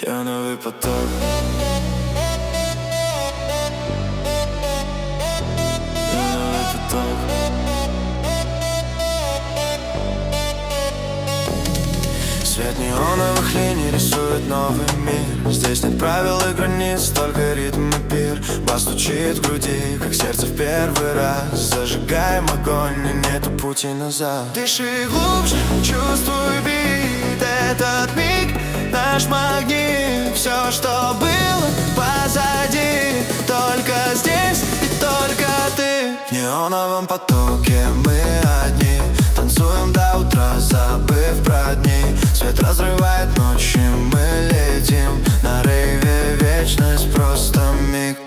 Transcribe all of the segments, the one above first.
Я новый поток. Я новый поток. Свет неоновых линий рисует новый мир. Здесь нет правил и границ, только ритм и пир. Бас стучит в груди, как сердце в первый раз. Зажигаем огонь, и нету пути назад. Дыши глубже, чувствуй бит. Этот миг наш магнит. Все, что было позади, только здесь и только ты. В неоновом потоке мы одни. Танцуем до утра, забыв про дни. Свет разрывает ночи, мы летим. На рейве вечность, просто миг.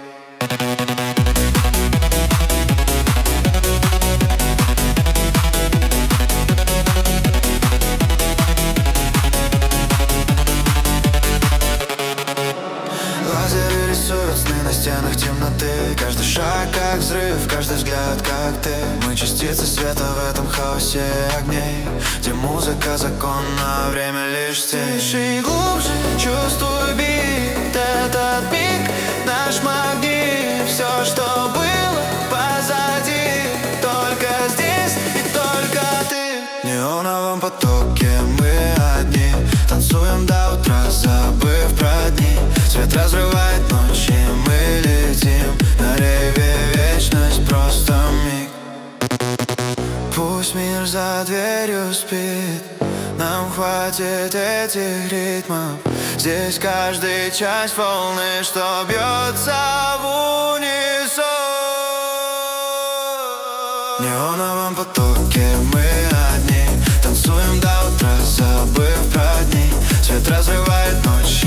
Лазеры рисуют сны на стенах темноты. Каждый шаг как взрыв, каждый взгляд как ты. Мы частицы света в этом хаосе огней, где музыка законна, время лишь тень. Дыши глубже, чувствуй бит. Этот миг наш магнит. Все, что было позади, только здесь и только ты. В неоновом потоке мы одни. Танцуем до утра, забыв про дни. Свет разрывает ночи, мы летим. На рейве вечность, просто миг. Пусть мир за дверью спит, нам хватит этих ритмов. Здесь каждый часть волны, что бьется в унисон. В неоновом потоке мы одни. Танцуем до утра, забыв про дни. Свет разрывает ночь,